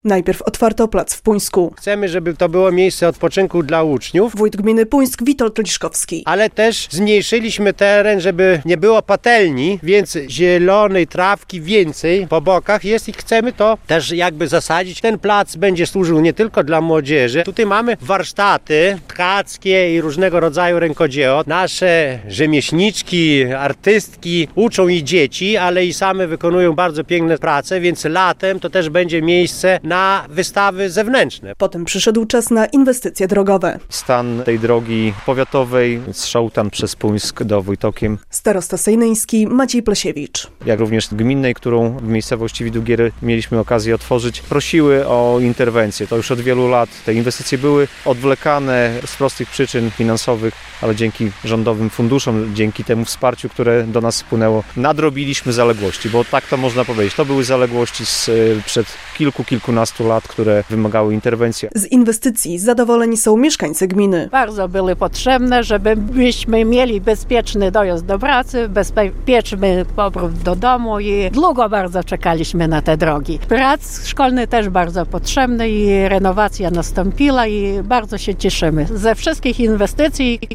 Najpierw otwarto plac w Puńsku. Chcemy, żeby to było miejsce odpoczynku dla uczniów. Wójt gminy Puńsk Witold Liszkowski. Ale też zmniejszyliśmy teren, żeby nie było patelni, więc zielonej trawki więcej po bokach jest i chcemy to też jakby zasadzić. Ten plac będzie służył nie tylko dla młodzieży. Tutaj mamy warsztaty tkackie i różnego rodzaju rękodzieło. Nasze rzemieślniczki, artystki uczą i dzieci, ale i same wykonują bardzo piękne prace, więc latem to też będzie miejsce na wystawy zewnętrzne. Potem przyszedł czas na inwestycje drogowe. Stan tej drogi powiatowej z Szołtan przez Puńsk do Wojtokiem. Starosta sejnyński Maciej Plesiewicz. Jak również gminnej, którą w miejscowości Widugiery mieliśmy okazję otworzyć, prosiły o interwencję. To już od wielu lat te inwestycje były odwlekane z prostych przyczyn finansowych, ale dzięki rządowym funduszom, dzięki temu wsparciu, które do nas spłynęło, nadrobiliśmy zaległości, bo tak to można powiedzieć. To były zaległości sprzed kilkunastu lat, które wymagały interwencji. Z inwestycji zadowoleni są mieszkańcy gminy. Bardzo były potrzebne, żebyśmy mieli bezpieczny dojazd do pracy, bezpieczny powrót do domu i długo bardzo czekaliśmy na te drogi. Plac szkolny też bardzo potrzebny i renowacja nastąpiła i bardzo się cieszymy. Ze wszystkich inwestycji